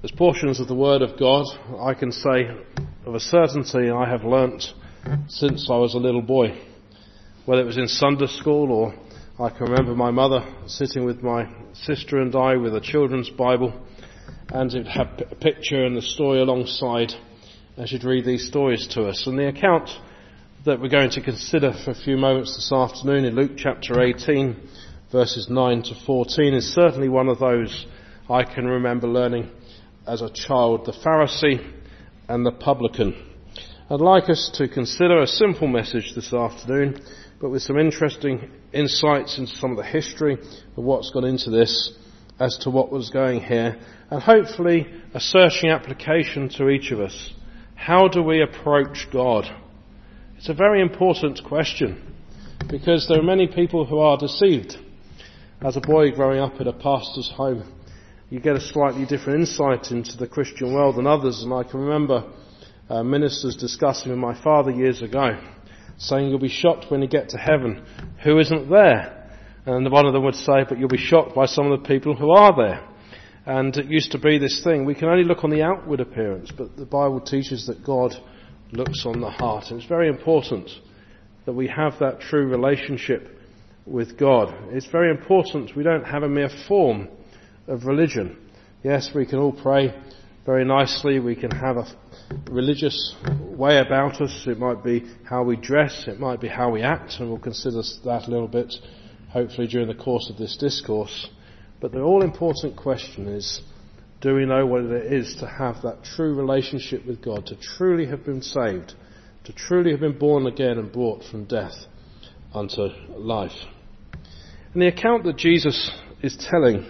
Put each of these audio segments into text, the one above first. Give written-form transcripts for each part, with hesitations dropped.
There's portions of the Word of God I can say of a certainty I have learnt since I was a little boy. Whether it was in Sunday school, or I can remember my mother sitting with my sister and I with a children's Bible, and it had a picture and the story alongside, and she'd read these stories to us. And the account that we're going to consider for a few moments this afternoon in Luke chapter 18, verses 9 to 14, is certainly one of those I can remember learning as a child, the Pharisee and the publican. I'd like us to consider a simple message this afternoon, but with some interesting insights into some of the history of what's gone into this as to what was going here, and hopefully a searching application to each of us. How do we approach God? It's a very important question, because there are many people who are deceived. As a boy growing up in a pastor's home, you get a slightly different insight into the Christian world than others, and I can remember ministers discussing with my father years ago, saying you'll be shocked when you get to heaven who isn't there. And one of them would say, but you'll be shocked by some of the people who are there. And it used to be this thing, we can only look on the outward appearance, but the Bible teaches that God looks on the heart. And it's very important that we have that true relationship with God. It's very important we don't have a mere form of religion. Yes, we can all pray very nicely, we can have a religious way about us, it might be how we dress, it might be how we act, and we'll consider that a little bit hopefully during the course of this discourse. But the all-important question is, do we know what it is to have that true relationship with God, to truly have been saved, to truly have been born again and brought from death unto life? And the account that Jesus is telling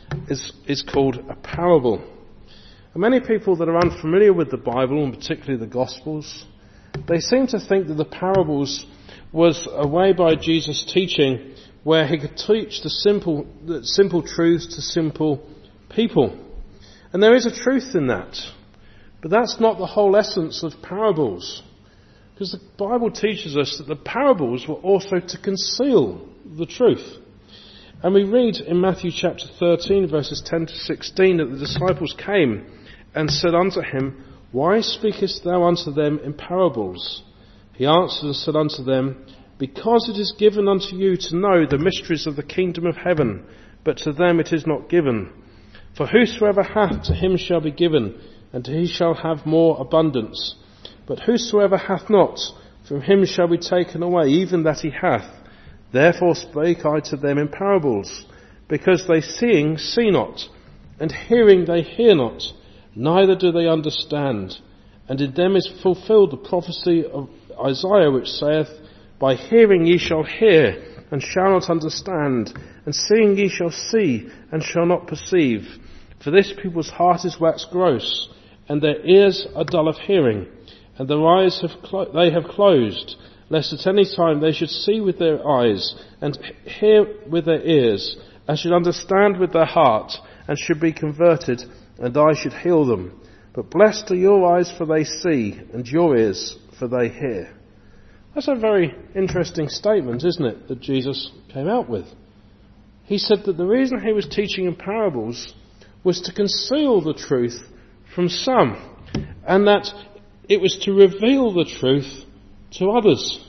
is called a parable. And many people that are unfamiliar with the Bible, and particularly the Gospels, they seem to think that the parables was a way by Jesus teaching where he could teach the simple truths to simple people. And there is a truth in that. But that's not the whole essence of parables. Because the Bible teaches us that the parables were also to conceal the truth. And we read in Matthew chapter 13, verses 10 to 16, that the disciples came and said unto him, Why speakest thou unto them in parables? He answered and said unto them, Because it is given unto you to know the mysteries of the kingdom of heaven, but to them it is not given. For whosoever hath, to him shall be given, and he shall have more abundance. But whosoever hath not, from him shall be taken away, even that he hath. Therefore spake I to them in parables, because they seeing see not, and hearing they hear not, neither do they understand. And in them is fulfilled the prophecy of Isaiah, which saith, By hearing ye shall hear, and shall not understand, and seeing ye shall see, and shall not perceive. For this people's heart is waxed gross, and their ears are dull of hearing, and their eyes they have closed, lest at any time they should see with their eyes, and hear with their ears, and should understand with their heart, and should be converted, and I should heal them. But blessed are your eyes, for they see, and your ears, for they hear. That's a very interesting statement, isn't it, that Jesus came out with? He said that the reason he was teaching in parables was to conceal the truth from some, and that it was to reveal the truth to others.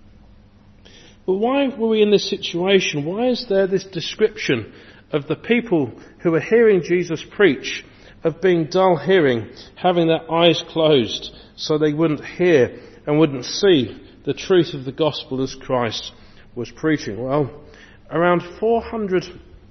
But why were we in this situation? Why is there this description of the people who are hearing Jesus preach of being dull hearing, having their eyes closed so they wouldn't hear and wouldn't see the truth of the gospel as Christ was preaching? Well, around 400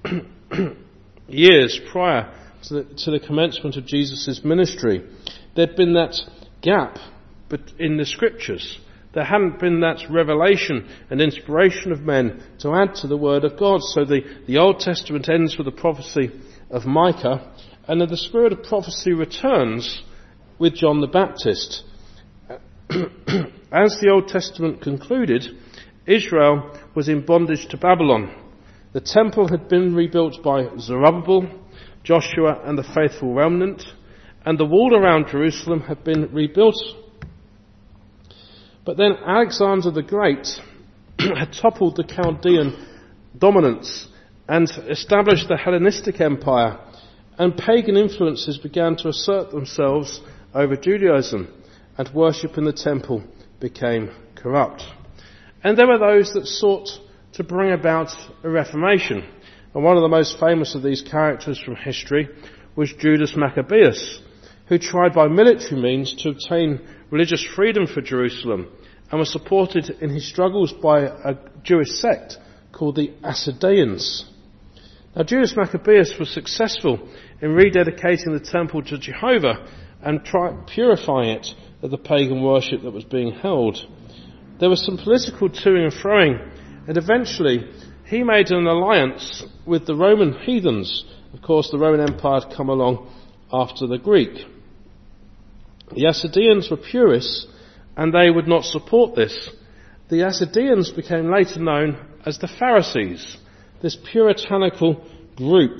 years prior to the commencement of Jesus' ministry, there'd been that gap in the scriptures. There hadn't been that revelation and inspiration of men to add to the word of God. So the Old Testament ends with the prophecy of Micah, and then the spirit of prophecy returns with John the Baptist. As the Old Testament concluded, Israel was in bondage to Babylon. The temple had been rebuilt by Zerubbabel, Joshua and the faithful remnant, and the wall around Jerusalem had been rebuilt. But then Alexander the Great had toppled the Chaldean dominance and established the Hellenistic Empire, and pagan influences began to assert themselves over Judaism, and worship in the temple became corrupt. And there were those that sought to bring about a reformation. And one of the most famous of these characters from history was Judas Maccabeus, who tried by military means to obtain religious freedom for Jerusalem, and was supported in his struggles by a Jewish sect called the Assadeans. Now, Judas Maccabeus was successful in rededicating the temple to Jehovah and purifying it of the pagan worship that was being held. There was some political toing and froing, and eventually he made an alliance with the Roman heathens. Of course, the Roman Empire had come along after the Greek. The Assadeans were purists, and they would not support this. The Assadeans became later known as the Pharisees, this puritanical group.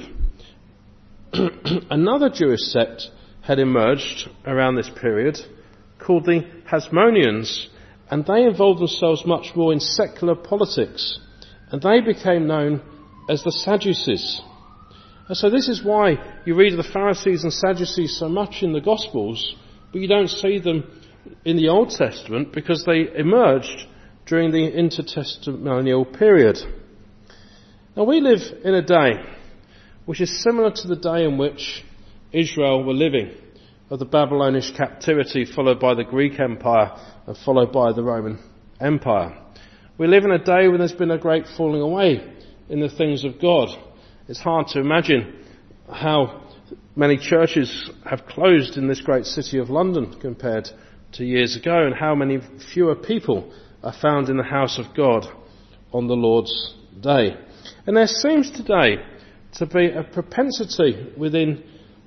Another Jewish sect had emerged around this period called the Hasmoneans, and they involved themselves much more in secular politics, and they became known as the Sadducees. And so this is why you read of the Pharisees and Sadducees so much in the Gospels, but you don't see them in the Old Testament because they emerged during the intertestamental period. Now, we live in a day which is similar to the day in which Israel were living, of the Babylonish captivity followed by the Greek Empire and followed by the Roman Empire. We live in a day when there's been a great falling away in the things of God. It's hard to imagine how many churches have closed in this great city of London compared to years ago, and how many fewer people are found in the house of God on the Lord's day. And there seems today to be a propensity within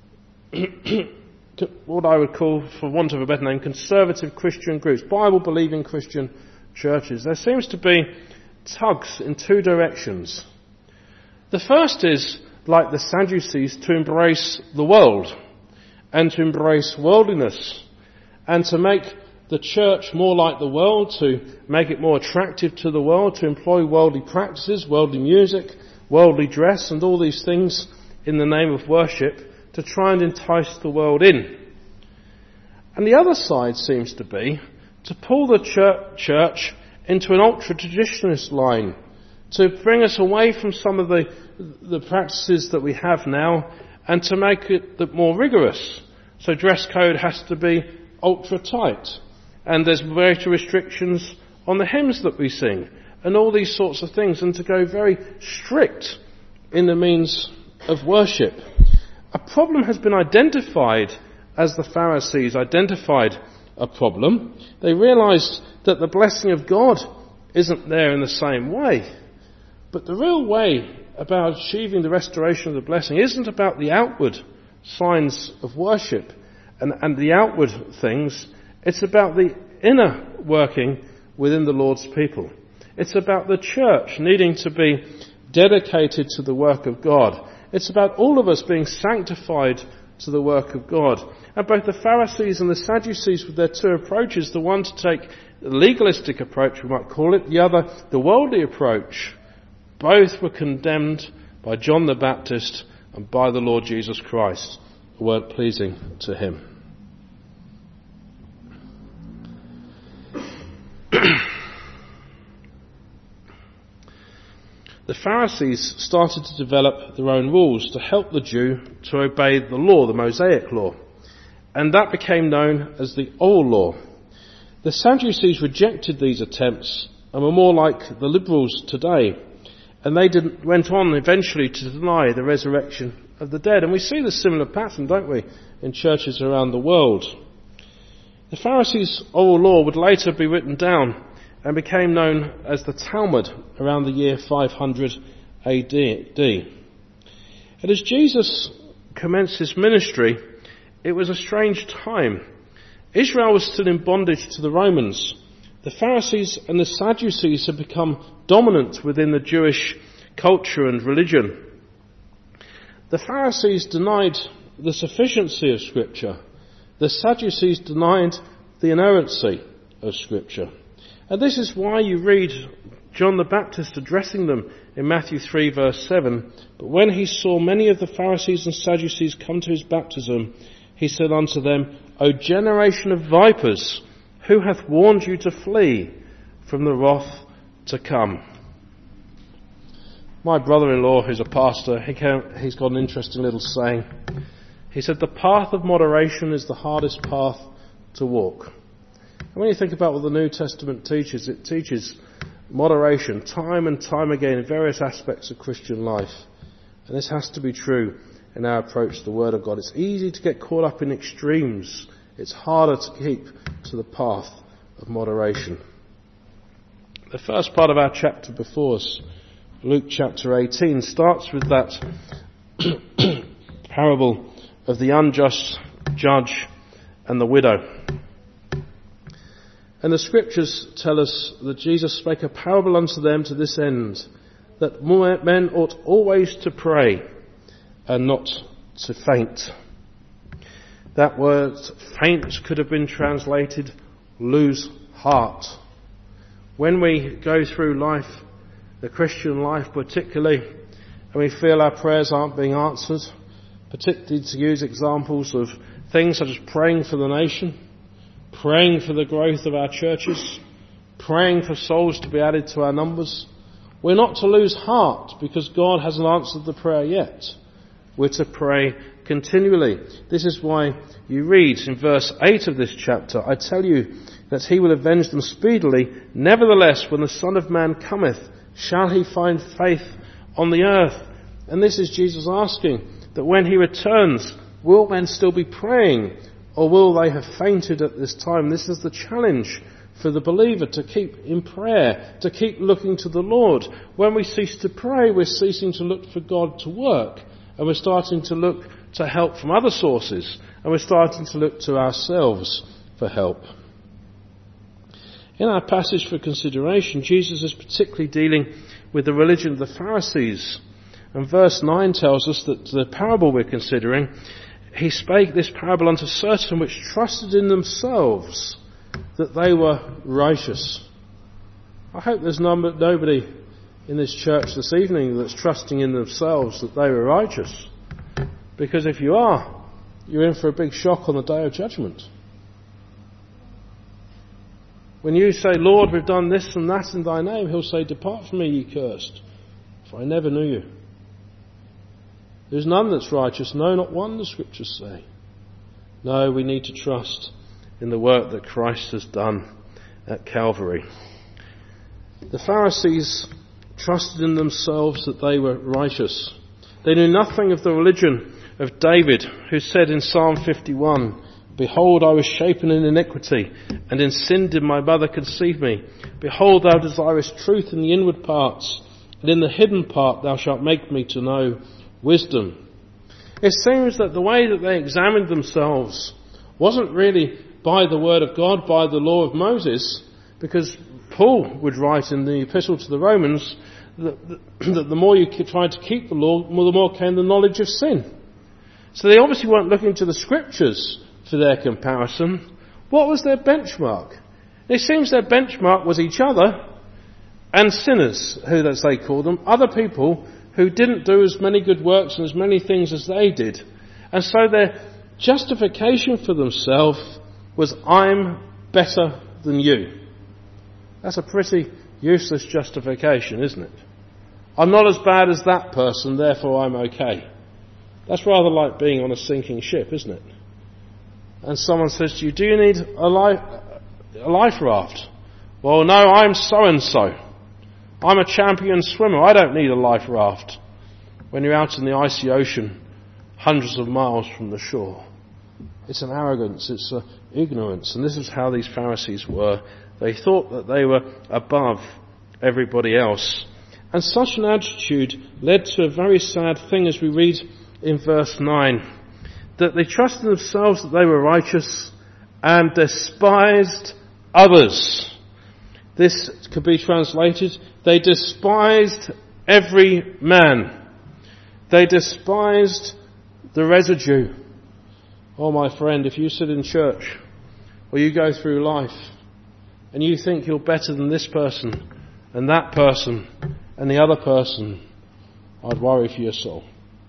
what I would call, for want of a better name, conservative Christian groups, Bible-believing Christian churches. There seems to be tugs in two directions. The first is, like the Sadducees, to embrace the world and to embrace worldliness and to make the church more like the world, to make it more attractive to the world, to employ worldly practices, worldly music, worldly dress and all these things in the name of worship to try and entice the world in. And the other side seems to be to pull the church into an ultra-traditionalist line, to bring us away from some of the practices that we have now and to make it more rigorous. So dress code has to be ultra-tight, and there's greater restrictions on the hymns that we sing and all these sorts of things, and to go very strict in the means of worship. A problem has been identified as the Pharisees identified a problem. They realised that the blessing of God isn't there in the same way. But the real way about achieving the restoration of the blessing isn't about the outward signs of worship and the outward things. It's about the inner working within the Lord's people. It's about the church needing to be dedicated to the work of God. It's about all of us being sanctified to the work of God. And both the Pharisees and the Sadducees, with their two approaches, the one to take the legalistic approach, we might call it, the other the worldly approach, both were condemned by John the Baptist and by the Lord Jesus Christ, who weren't pleasing to him. The Pharisees started to develop their own rules to help the Jew to obey the law, the Mosaic law. And that became known as the Oral Law. The Sadducees rejected these attempts and were more like the liberals today. And they went on eventually to deny the resurrection of the dead. And we see the similar pattern, don't we, in churches around the world. The Pharisees' Oral Law would later be written down and became known as the Talmud around the year 500 AD. And as Jesus commenced his ministry, it was a strange time. Israel was still in bondage to the Romans. The Pharisees and the Sadducees had become dominant within the Jewish culture and religion. The Pharisees denied the sufficiency of Scripture. The Sadducees denied the inerrancy of Scripture. And this is why you read John the Baptist addressing them in Matthew 3 verse 7, "But when he saw many of the Pharisees and Sadducees come to his baptism, he said unto them, O generation of vipers, who hath warned you to flee from the wrath to come?" My brother-in-law, who's a pastor, he's got an interesting little saying. He said, "The path of moderation is the hardest path to walk." And when you think about what the New Testament teaches, it teaches moderation time and time again in various aspects of Christian life. And this has to be true in our approach to the Word of God. It's easy to get caught up in extremes. It's harder to keep to the path of moderation. The first part of our chapter before us, Luke chapter 18, starts with that parable of the unjust judge and the widow. And the scriptures tell us that Jesus spake a parable unto them to this end, that men ought always to pray and not to faint. That word faint could have been translated lose heart. When we go through life, the Christian life particularly, and we feel our prayers aren't being answered, particularly to use examples of things such as praying for the nation, praying for the growth of our churches, praying for souls to be added to our numbers, we're not to lose heart because God hasn't answered the prayer yet. We're to pray continually. This is why you read in verse 8 of this chapter, "I tell you that he will avenge them speedily. Nevertheless, when the Son of Man cometh, shall he find faith on the earth?" And this is Jesus asking, that when he returns, will men still be praying, or will they have fainted at this time? This is the challenge for the believer, to keep in prayer, to keep looking to the Lord. When we cease to pray, we're ceasing to look for God to work, and we're starting to look to help from other sources, and we're starting to look to ourselves for help. In our passage for consideration, Jesus is particularly dealing with the religion of the Pharisees. And verse 9 tells us that the parable we're considering, he spake this parable unto certain which trusted in themselves that they were righteous. I hope there's nobody in this church this evening that's trusting in themselves that they were righteous. Because if you are, you're in for a big shock on the day of judgment. When you say, "Lord, we've done this and that in thy name," he'll say, "Depart from me, ye cursed, for I never knew you." There's none that's righteous, no, not one, the scriptures say. No, we need to trust in the work that Christ has done at Calvary. The Pharisees trusted in themselves that they were righteous. They knew nothing of the religion of David, who said in Psalm 51, "Behold, I was shapen in iniquity, and in sin did my mother conceive me. Behold, thou desirest truth in the inward parts, and in the hidden part thou shalt make me to know wisdom." It seems that the way that they examined themselves wasn't really by the word of God, by the law of Moses, because Paul would write in the epistle to the Romans that the more you tried to keep the law, the more came the knowledge of sin. So they obviously weren't looking to the scriptures for their comparison. What was their benchmark? It seems their benchmark was each other and sinners, who, as they called them, other people who didn't do as many good works and as many things as they did. And so their justification for themselves was, "I'm better than you." That's a pretty useless justification, isn't it? "I'm not as bad as that person, therefore I'm okay." That's rather like being on a sinking ship, isn't it? And someone says to you, "Do you need a life raft?" "Well, no, I'm so-and-so. I'm a champion swimmer. I don't need a life raft." When you're out in the icy ocean, hundreds of miles from the shore. It's an arrogance, it's an ignorance. And this is how these Pharisees were. They thought that they were above everybody else. And such an attitude led to a very sad thing, as we read in verse 9. That they trusted themselves that they were righteous and despised others. This could be translated, they despised every man. They despised the residue. Oh, my friend, if you sit in church or you go through life and you think you're better than this person and that person and the other person, I'd worry for your soul.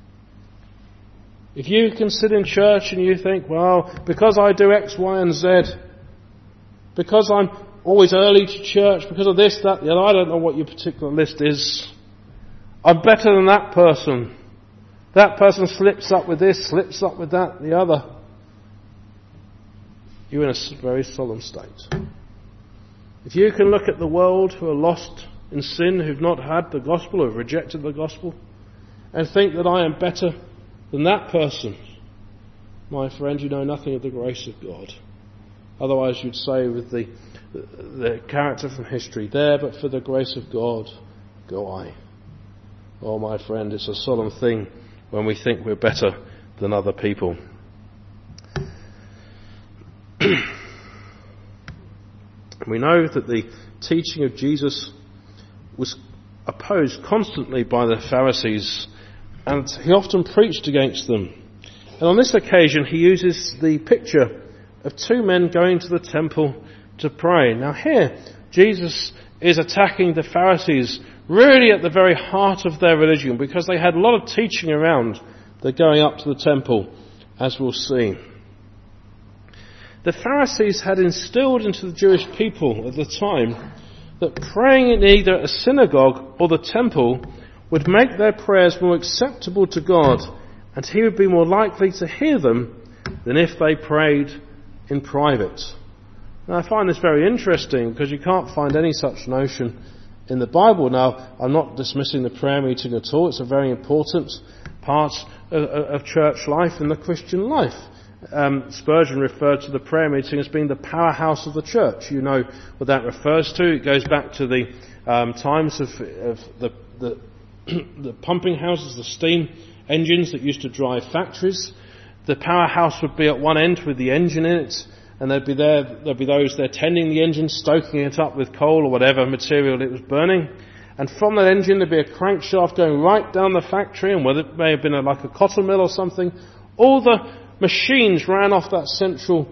If you can sit in church and you think, well, because I do X, Y and Z, because I'm always early to church, because of this, that, the other, I don't know what your particular list is, I'm better than that person. That person slips up with this, slips up with that, the other. You're in a very solemn state. If you can look at the world who are lost in sin, who've not had the gospel, who have rejected the gospel, and think that I am better than that person, my friend, you know nothing of the grace of God. Otherwise you'd say with the character from history, there but for the grace of God go I. Oh my friend, it's a solemn thing when we think we're better than other people. We know that the teaching of Jesus was opposed constantly by the Pharisees, and he often preached against them. And on this occasion he uses the picture of two men going to the temple to pray. Now here, Jesus is attacking the Pharisees really at the very heart of their religion, because they had a lot of teaching around the going up to the temple, as we'll see. The Pharisees had instilled into the Jewish people at the time that praying in either a synagogue or the temple would make their prayers more acceptable to God, and he would be more likely to hear them than if they prayed in private. Now, I find this very interesting because you can't find any such notion in the Bible. Now, I'm not dismissing the prayer meeting at all. It's a very important part of church life and the Christian life. Spurgeon referred to the prayer meeting as being the powerhouse of the church. You know what that refers to. It goes back to the times of the pumping houses, the steam engines that used to drive factories. The powerhouse would be at one end with the engine in it, and there'd be those there tending the engine, stoking it up with coal or whatever material it was burning. And from that engine there'd be a crankshaft going right down the factory, and whether it may have been like a cotton mill or something, all the machines ran off that central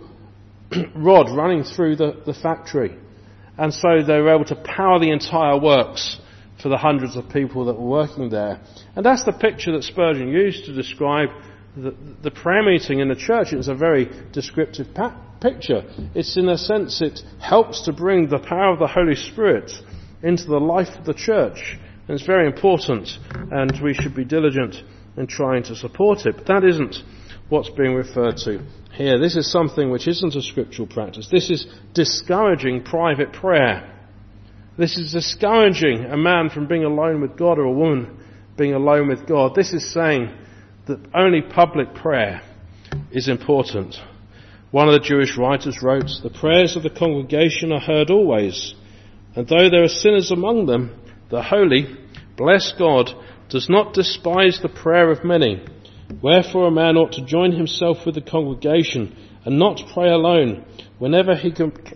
rod running through the factory. And so they were able to power the entire works for the hundreds of people that were working there. And that's the picture that Spurgeon used to describe the prayer meeting in the church. It was a very descriptive picture. It's, in a sense, it helps to bring the power of the Holy Spirit into the life of the church. And it's very important, and we should be diligent in trying to support it. But that isn't what's being referred to here. This is something which isn't a scriptural practice. This is discouraging private prayer. This is discouraging a man from being alone with God, or a woman being alone with God. This is saying that only public prayer is important. One of the Jewish writers wrote, "The prayers of the congregation are heard always, and though there are sinners among them, the holy, blessed God, does not despise the prayer of many. Wherefore a man ought to join himself with the congregation, and not pray alone, whenever he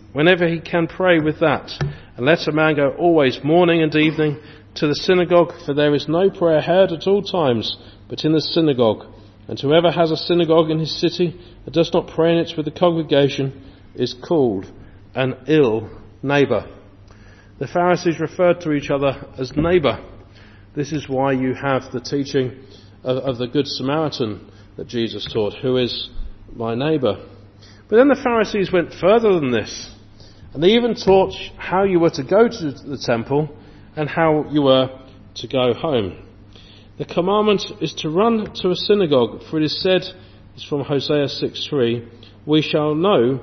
can pray with that. And let a man go always morning and evening to the synagogue, for there is no prayer heard at all times, but in the synagogue. And whoever has a synagogue in his city, and does not pray in it with the congregation, is called an ill neighbour." The Pharisees referred to each other as neighbour. This is why you have the teaching of the Good Samaritan that Jesus taught, who is my neighbour. But then the Pharisees went further than this, and they even taught how you were to go to the temple and how you were to go home. The commandment is to run to a synagogue, for it is said, it's from Hosea 6:3, we shall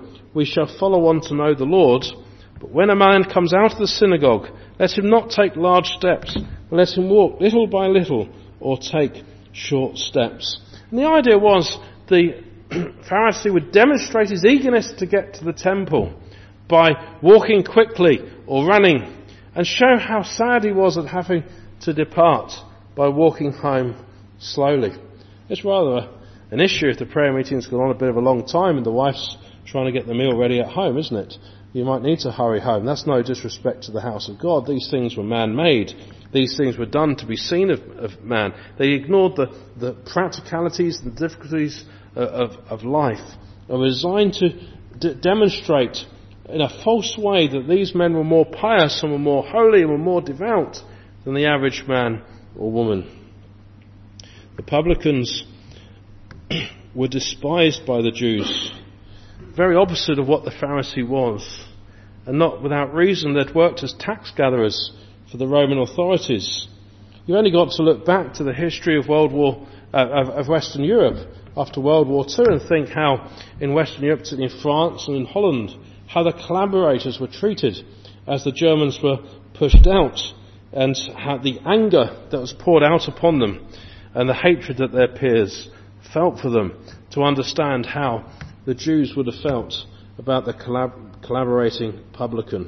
follow on to know the Lord. But when a man comes out of the synagogue, let him not take large steps, but let him walk little by little, or take short steps. And the idea was the Pharisee would demonstrate his eagerness to get to the temple by walking quickly or running, and show how sad he was at having to depart by walking home slowly. It's rather an issue if the prayer meeting's gone on a bit of a long time and the wife's trying to get the meal ready at home, isn't it? You might need to hurry home. That's no disrespect to the house of God. These things were man-made. These things were done to be seen of man. They ignored the practicalities, the difficulties of life, and were designed to demonstrate in a false way that these men were more pious and were more holy and were more devout than the average man or woman. The publicans were despised by the Jews, very opposite of what the Pharisee was, and not without reason. They'd worked as tax gatherers for the Roman authorities. You've only got to look back to the history of of Western Europe after World War II and think how in Western Europe, particularly in France and in Holland, how the collaborators were treated as the Germans were pushed out, and how the anger that was poured out upon them and the hatred that their peers felt for them, to understand how the Jews would have felt about the collaborating publican.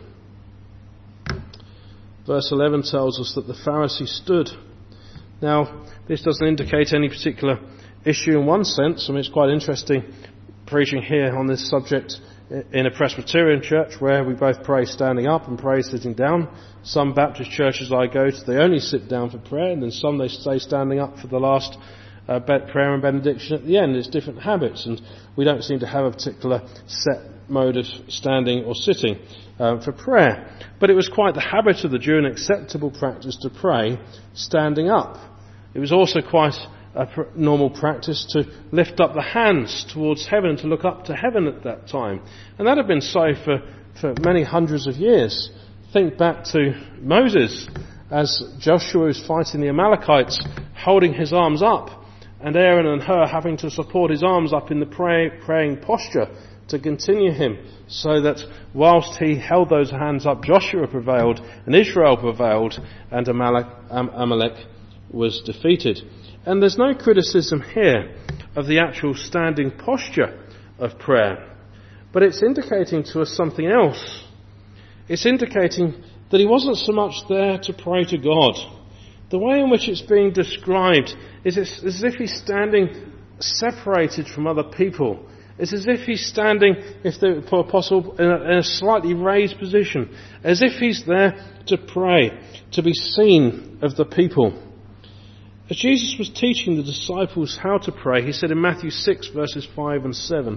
Verse 11 tells us that the Pharisee stood. Now, this doesn't indicate any particular issue in one sense. I mean, it's quite interesting preaching here on this subject in a Presbyterian church where we both pray standing up and pray sitting down. Some Baptist churches I go to, they only sit down for prayer, and then some they stay standing up for the last prayer and benediction at the end. It's different habits, and we don't seem to have a particular set mode of standing or sitting for prayer. But it was quite the habit of the Jew, an acceptable practice to pray standing up. It was also quite a normal practice to lift up the hands towards heaven, to look up to heaven at that time. And that had been so for many hundreds of years. Think back to Moses as Joshua was fighting the Amalekites, holding his arms up, and Aaron and Hur having to support his arms up in the praying posture to continue him, so that whilst he held those hands up, Joshua prevailed and Israel prevailed, and Amalek was defeated. And there's no criticism here of the actual standing posture of prayer, but it's indicating to us something else. It's indicating that he wasn't so much there to pray to God. The way in which it's being described is as if he's standing separated from other people. It's as if he's standing, if possible, in a slightly raised position, as if he's there to pray, to be seen of the people. As Jesus was teaching the disciples how to pray, he said in Matthew 6 verses 5 to 7,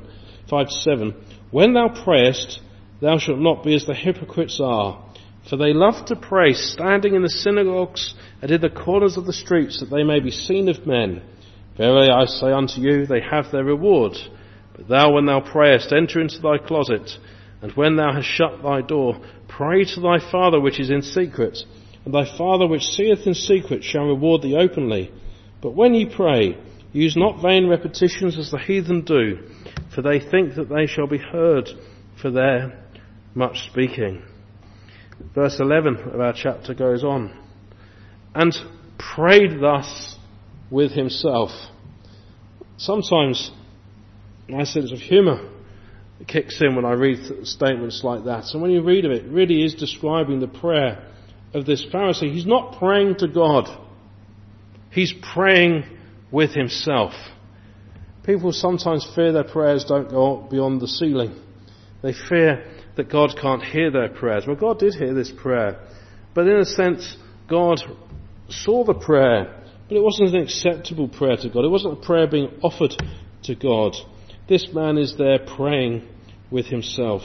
"When thou prayest, thou shalt not be as the hypocrites are, for they love to pray standing in the synagogues and in the corners of the streets, that they may be seen of men. Verily I say unto you, they have their reward. But thou, when thou prayest, enter into thy closet, and when thou hast shut thy door, pray to thy Father which is in secret, and thy Father which seeth in secret shall reward thee openly. But when ye pray, use not vain repetitions as the heathen do, for they think that they shall be heard for their much speaking." Verse 11 of our chapter goes on, "And prayed thus with himself." Sometimes my sense of humour kicks in when I read statements like that. And when you read of it, it really is describing the prayer of this Pharisee. He's not praying to God. He's praying with himself. People sometimes fear their prayers don't go beyond the ceiling. They fear that God can't hear their prayers. Well, God did hear this prayer. But in a sense, God saw the prayer, but it wasn't an acceptable prayer to God. It wasn't a prayer being offered to God. This man is there praying with himself.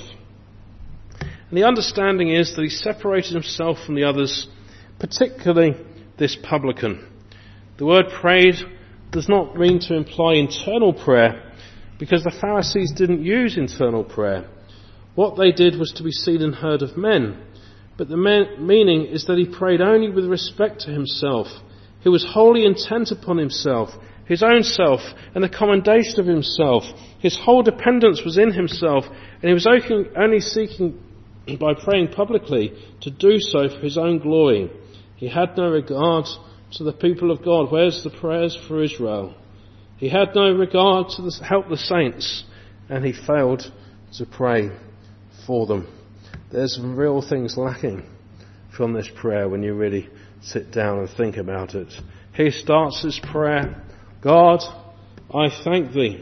And the understanding is that he separated himself from the others, particularly this publican. The word prayed does not mean to imply internal prayer, because the Pharisees didn't use internal prayer. What they did was to be seen and heard of men. But the meaning is that he prayed only with respect to himself. He was wholly intent upon himself, his own self, and the commendation of himself. His whole dependence was in himself, and he was only seeking, by praying publicly, to do so for his own glory. He had no regard to the people of God. Where's the prayers for Israel? He had no regard to the helpless saints, and he failed to pray for them. There's some real things lacking from this prayer when you really sit down and think about it. He starts his prayer, "God, I thank thee."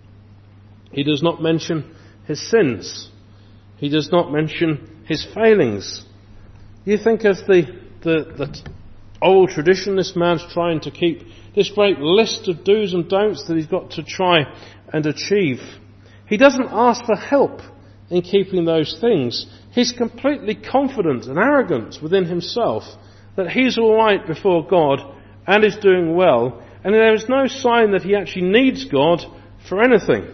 He does not mention his sins. He does not mention his failings. You think of the old tradition this man's trying to keep, this great list of do's and don'ts that he's got to try and achieve. He doesn't ask for help in keeping those things. He's completely confident and arrogant within himself that he's all right before God and is doing well, and there is no sign that he actually needs God for anything.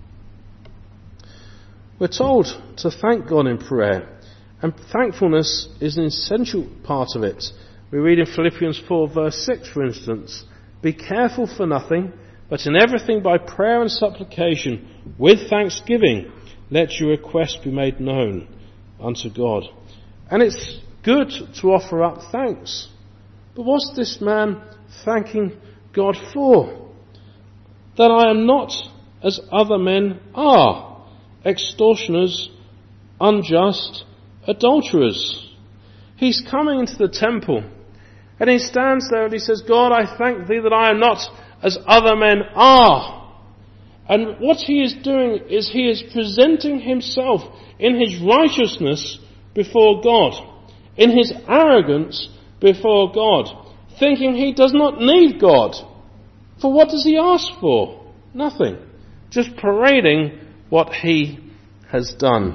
We're told to thank God in prayer, and thankfulness is an essential part of it. We read in Philippians 4 verse 6, for instance, "Be careful for nothing, but in everything by prayer and supplication, with thanksgiving, let your requests be made known unto God." And it's good to offer up thanks. But what's this man thanking God for? "That I am not as other men are, extortioners, unjust, adulterers." He's coming into the temple and he stands there and he says, "God, I thank thee that I am not as other men are." And what he is doing is he is presenting himself in his righteousness before God, in his arrogance before God, thinking he does not need God. For what does he ask for? Nothing. Just parading what he has done.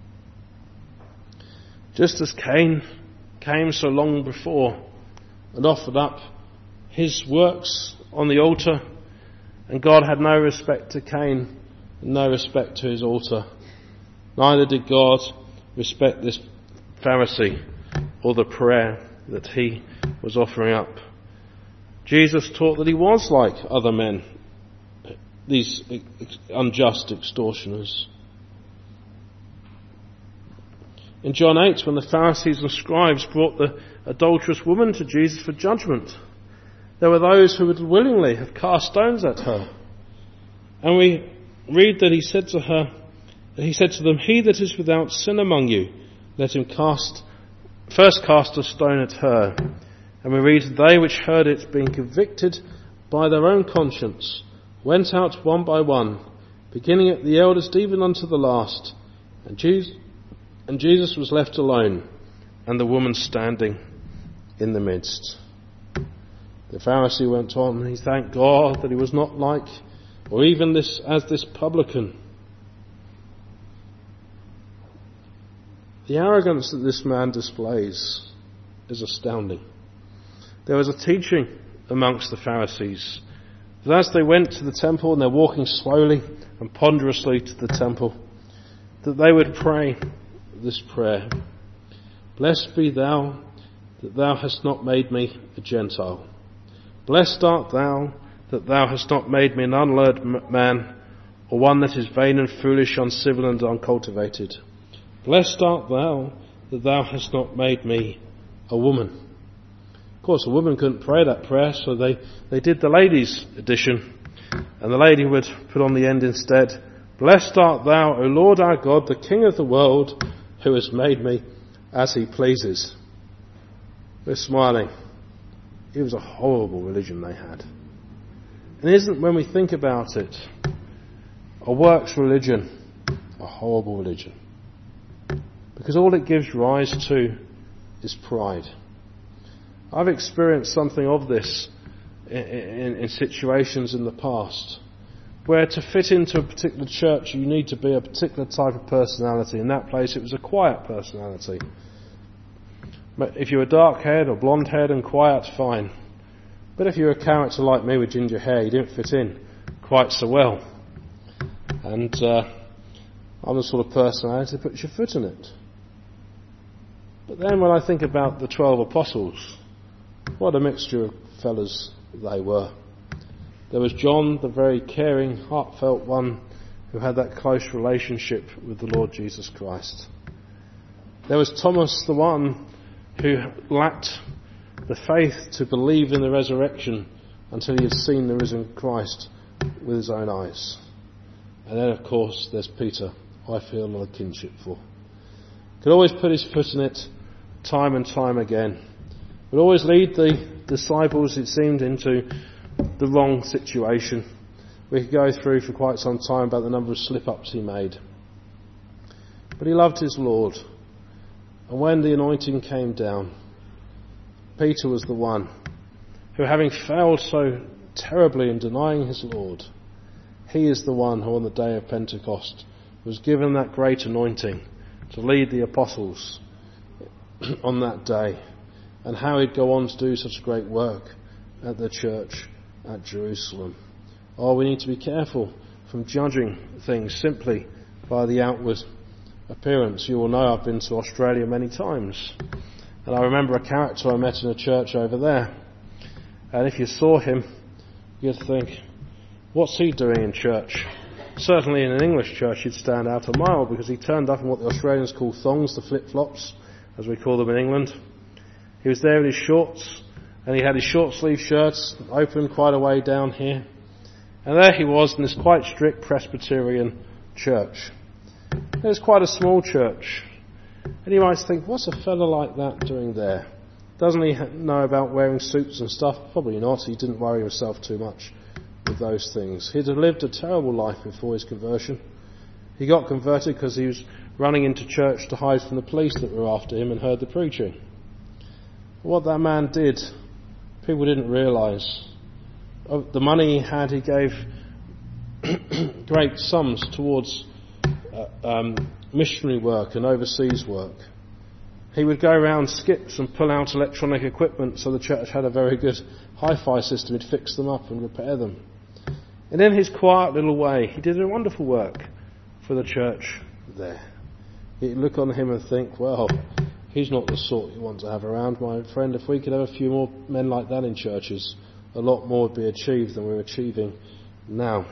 Just as Cain came so long before and offered up his works on the altar, and God had no respect to Cain and no respect to his altar, neither did God respect this Pharisee or the prayer that he was offering up. Jesus taught that he was like other men, these unjust extortioners. In John 8, when the Pharisees and scribes brought the adulterous woman to Jesus for judgment, there were those who would willingly have cast stones at her. And we read that he said to them, "He that is without sin among you, let him first cast a stone at her." And we read, "They which heard it, being convicted by their own conscience, went out one by one, beginning at the eldest even unto the last. And Jesus was left alone, and the woman standing in the midst." The Pharisee went on, and he thanked God that he was not like, or even as this publican. The arrogance that this man displays is astounding. There was a teaching amongst the Pharisees that as they went to the temple, and they're walking slowly and ponderously to the temple, that they would pray this prayer: "Blessed be thou that thou hast not made me a Gentile. Blessed art thou that thou hast not made me an unlearned man, or one that is vain and foolish, uncivil and uncultivated. Blessed art thou that thou hast not made me a woman." Of course, a woman couldn't pray that prayer, so they did the ladies' edition, and the lady would put on the end instead, "Blessed art thou, O Lord our God, the King of the world, who has made me as he pleases." We're smiling. It was a horrible religion they had. And isn't, when we think about it, a works religion a horrible religion? Because all it gives rise to is pride. I've experienced something of this in situations in the past, where to fit into a particular church you need to be a particular type of personality. In that place it was a quiet personality. But if you were dark-haired or blonde-haired and quiet, fine. But if you were a character like me with ginger hair, you didn't fit in quite so well. And I'm the sort of personality that puts your foot in it. But then when I think about the 12 apostles, what a mixture of fellas they were. There was John, the very caring, heartfelt one who had that close relationship with the Lord Jesus Christ. There was Thomas, the one who lacked the faith to believe in the resurrection until he had seen the risen Christ with his own eyes. And then, of course, there's Peter, I feel a lot of kinship for. Could always put his foot in it time and time again. Would always lead the disciples, it seemed, into the wrong situation. We could go through for quite some time about the number of slip-ups he made. But he loved his Lord. And when the anointing came down, Peter was the one who, having failed so terribly in denying his Lord, he is the one who on the day of Pentecost was given that great anointing to lead the apostles on that day, and how he'd go on to do such great work at the church at Jerusalem. Oh, we need to be careful from judging things simply by the outward appearance. You will know I've been to Australia many times, and I remember a character I met in a church over there, and if you saw him, you'd think, what's he doing in church? Certainly in an English church he'd stand out a mile, because he turned up in what the Australians call thongs, the flip-flops, as we call them in England. He was there in his shorts, and he had his short-sleeve shirts open quite a way down here. And there he was in this quite strict Presbyterian church. It was quite a small church. And you might think, what's a fellow like that doing there? Doesn't he know about wearing suits and stuff? Probably not. He didn't worry himself too much with those things. He'd lived a terrible life before his conversion. He got converted because he was running into church to hide from the police that were after him and heard the preaching. What that man did, people didn't realise. Of the money he had, he gave great sums towards missionary work and overseas work. He would go around skips and pull out electronic equipment so the church had a very good hi-fi system. He'd fix them up and repair them. And in his quiet little way, he did a wonderful work for the church there. You'd look on him and think, well, he's not the sort you want to have around, my friend. If we could have a few more men like that in churches, a lot more would be achieved than we're achieving now.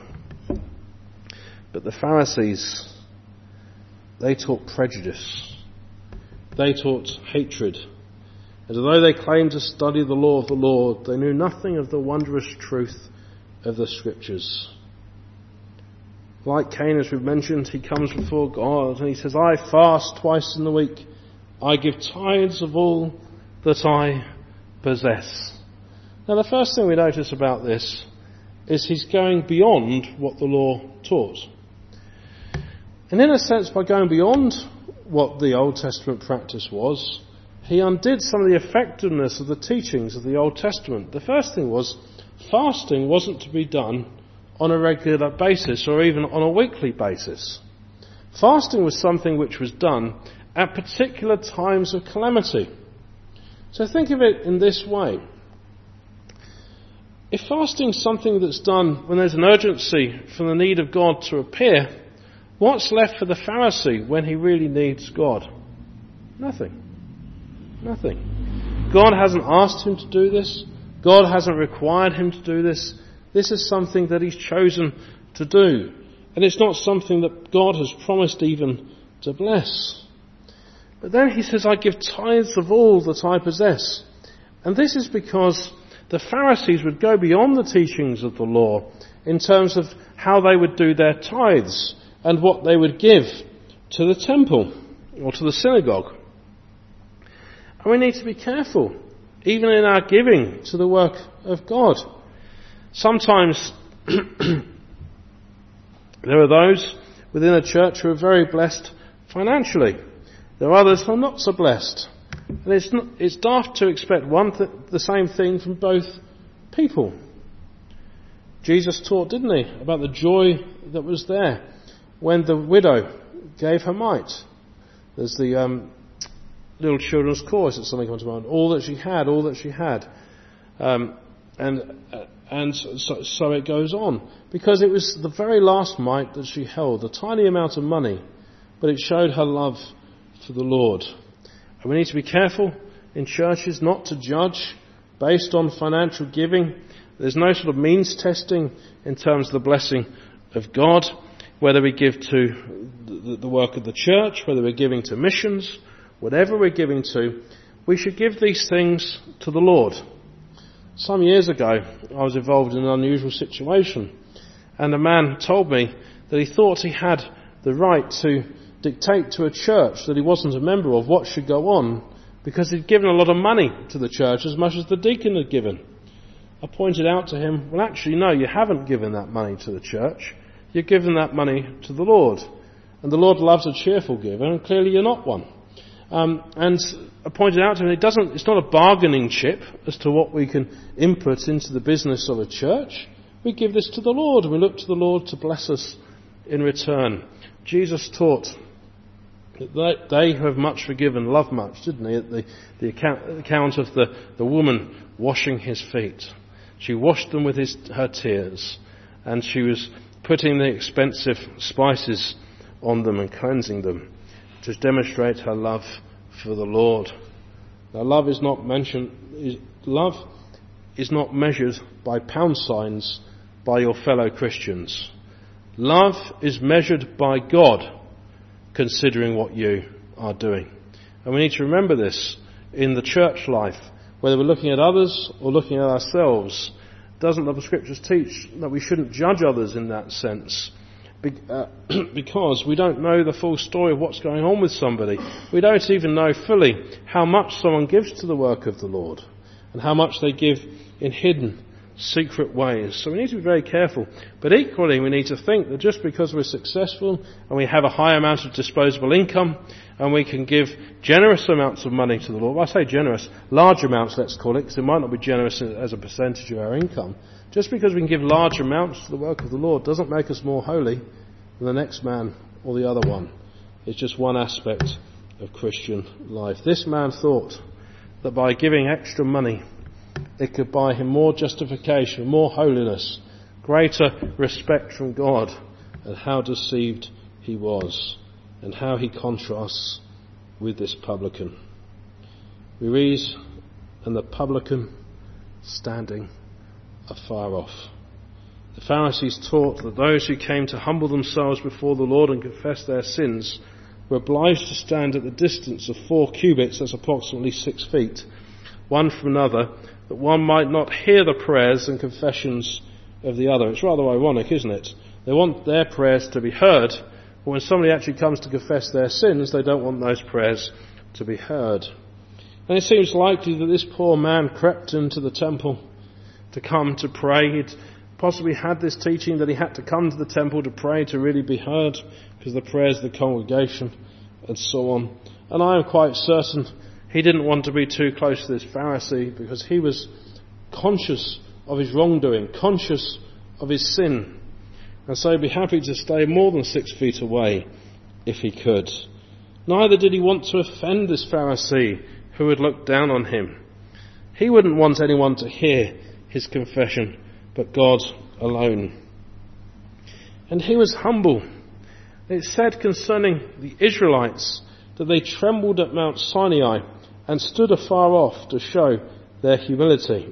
But the Pharisees, they taught prejudice. They taught hatred. And although they claimed to study the law of the Lord, they knew nothing of the wondrous truth of the Scriptures. Like Cain, as we've mentioned, he comes before God and he says, I fast twice in the week. I give tithes of all that I possess. Now the first thing we notice about this is he's going beyond what the law taught. And in a sense, by going beyond what the Old Testament practice was, he undid some of the effectiveness of the teachings of the Old Testament. The first thing was, fasting wasn't to be done on a regular basis or even on a weekly basis. Fasting was something which was done at particular times of calamity. So think of it in this way. If fasting is something that's done when there's an urgency for the need of God to appear, what's left for the Pharisee when he really needs God? Nothing. Nothing. God hasn't asked him to do this. God hasn't required him to do this. This is something that he's chosen to do. And it's not something that God has promised even to bless. But then he says, I give tithes of all that I possess. And this is because the Pharisees would go beyond the teachings of the law in terms of how they would do their tithes and what they would give to the temple or to the synagogue. And we need to be careful, even in our giving to the work of God. Sometimes there are those within a church who are very blessed financially. There are others who are not so blessed. And it's daft to expect the same thing from both people. Jesus taught, didn't he, about the joy that was there when the widow gave her mite. There's the little children's chorus that something comes to mind. All that she had. And so it goes on. Because it was the very last mite that she held, a tiny amount of money, but it showed her love for the Lord. And we need to be careful in churches not to judge based on financial giving. There's no sort of means testing in terms of the blessing of God, whether we give to the work of the church, whether we're giving to missions, whatever we're giving to, we should give these things to the Lord. Some years ago, I was involved in an unusual situation, and a man told me that he thought he had the right to dictate to a church that he wasn't a member of what should go on because he'd given a lot of money to the church as much as the deacon had given. I pointed out to him, well actually no, you haven't given that money to the church, you've given that money to the Lord. And the Lord loves a cheerful giver, and clearly you're not one. And I pointed out to him, it's not a bargaining chip as to what we can input into the business of a church. We give this to the Lord, and we look to the Lord to bless us in return. Jesus taught that they who have much forgiven love much, didn't he? At the account of the woman washing his feet. She washed them with her tears, and she was putting the expensive spices on them and cleansing them to demonstrate her love for the Lord. Now, love is not measured by pound signs by your fellow Christians. Love is measured by God, considering what you are doing. And we need to remember this in the church life, whether we're looking at others or looking at ourselves. Doesn't the Scriptures teach that we shouldn't judge others in that sense? Because we don't know the full story of what's going on with somebody. We don't even know fully how much someone gives to the work of the Lord and how much they give in hidden, secret ways. So we need to be very careful. But equally, we need to think that just because we're successful and we have a high amount of disposable income and we can give generous amounts of money to the Lord, well, I say generous, large amounts, let's call it, because it might not be generous as a percentage of our income. Just because we can give large amounts to the work of the Lord doesn't make us more holy than the next man or the other one. It's just one aspect of Christian life. This man thought that by giving extra money, it could buy him more justification, more holiness, greater respect from God, and how deceived he was, and how he contrasts with this publican. We read, and the publican standing afar off. The Pharisees taught that those who came to humble themselves before the Lord and confess their sins were obliged to stand at the distance of 4 cubits, that's approximately 6 feet, one from another, that one might not hear the prayers and confessions of the other. It's rather ironic, isn't it? They want their prayers to be heard, but when somebody actually comes to confess their sins, they don't want those prayers to be heard. And it seems likely that this poor man crept into the temple to come to pray. He'd possibly had this teaching that he had to come to the temple to pray to really be heard, because the prayers of the congregation and so on. And I am quite certain he didn't want to be too close to this Pharisee, because he was conscious of his wrongdoing, conscious of his sin, and so he'd be happy to stay more than 6 feet away if he could. Neither did he want to offend this Pharisee who had looked down on him. He wouldn't want anyone to hear his confession, but God alone. And he was humble. It said concerning the Israelites that they trembled at Mount Sinai and stood afar off to show their humility.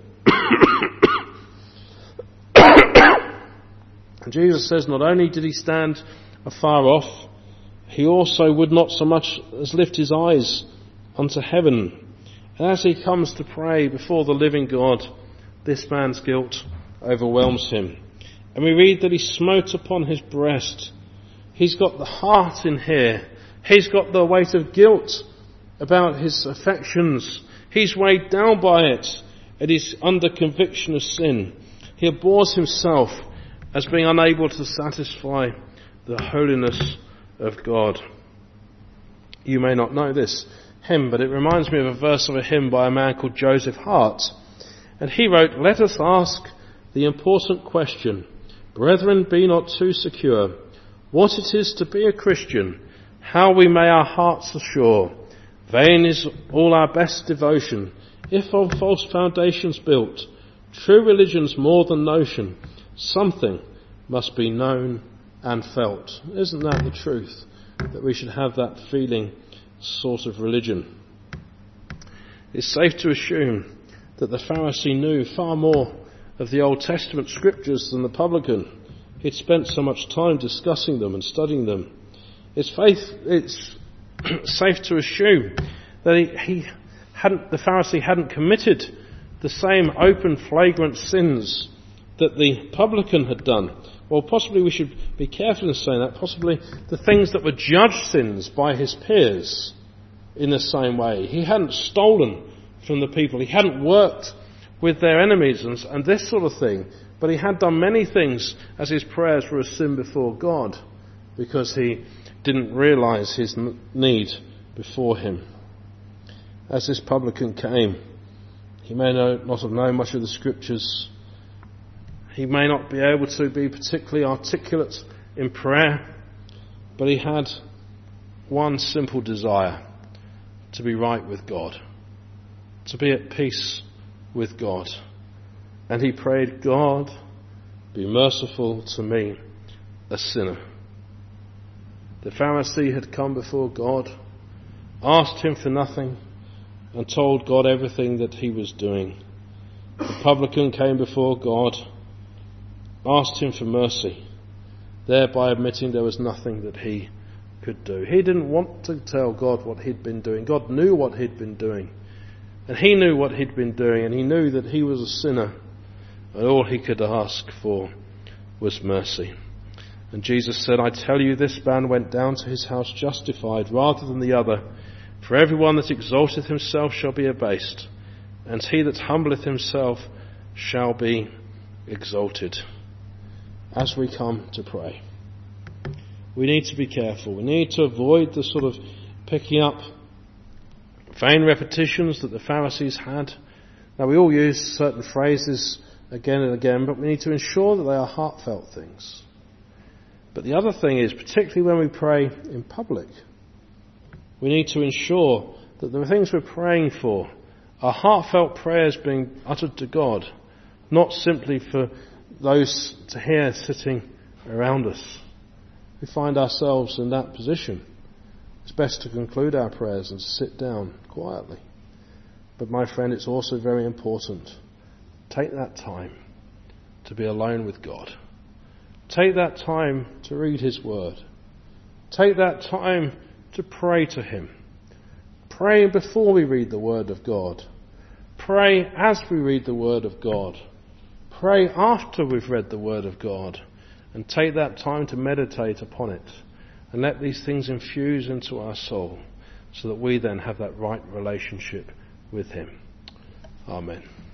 And Jesus says not only did he stand afar off, he also would not so much as lift his eyes unto heaven. And as he comes to pray before the living God, this man's guilt overwhelms him. And we read that he smote upon his breast. He's got the heart in here. He's got the weight of guilt about his affections. He's weighed down by it, and he's under conviction of sin. He abhors himself as being unable to satisfy the holiness of God. You may not know this hymn, but it reminds me of a verse of a hymn by a man called Joseph Hart. And he wrote, "Let us ask the important question, brethren, be not too secure, what it is to be a Christian, how we may our hearts assure. Vain is all our best devotion, if on false foundations built. True religion's more than notion, something must be known and felt." Isn't that the truth? That we should have that feeling sort of religion. It's safe to assume that the Pharisee knew far more of the Old Testament scriptures than the publican. He'd spent so much time discussing them and studying them. It's safe to assume that the Pharisee hadn't committed the same open, flagrant sins that the publican had done. Well, possibly we should be careful in saying that. Possibly the things that were judged sins by his peers in the same way. He hadn't stolen from the people. He hadn't worked with their enemies and this sort of thing. But he had done many things as his prayers were a sin before God, because he didn't realise his need before him. As this publican came, he may not have known much of the scriptures. He may not be able to be particularly articulate in prayer, but he had one simple desire: to be right with God, to be at peace with God. And he prayed, "God, be merciful to me, a sinner." The Pharisee had come before God, asked him for nothing, and told God everything that he was doing. The publican came before God, asked him for mercy, thereby admitting there was nothing that he could do. He didn't want to tell God what he'd been doing. God knew what he'd been doing. And he knew what he'd been doing, and he knew that he was a sinner, and all he could ask for was mercy. And Jesus said, "I tell you, this man went down to his house justified rather than the other. For everyone that exalteth himself shall be abased, and he that humbleth himself shall be exalted." As we come to pray, we need to be careful. We need to avoid the sort of picking up vain repetitions that the Pharisees had. Now, we all use certain phrases again and again, but we need to ensure that they are heartfelt things. But the other thing is, particularly when we pray in public, we need to ensure that the things we're praying for are heartfelt prayers being uttered to God, not simply for those to hear sitting around us. We find ourselves in that position. It's best to conclude our prayers and sit down quietly. But my friend, it's also very important. Take that time to be alone with God. Take that time to read his word. Take that time to pray to him. Pray before we read the word of God. Pray as we read the word of God. Pray after we've read the word of God. And take that time to meditate upon it. And let these things infuse into our soul so that we then have that right relationship with him. Amen.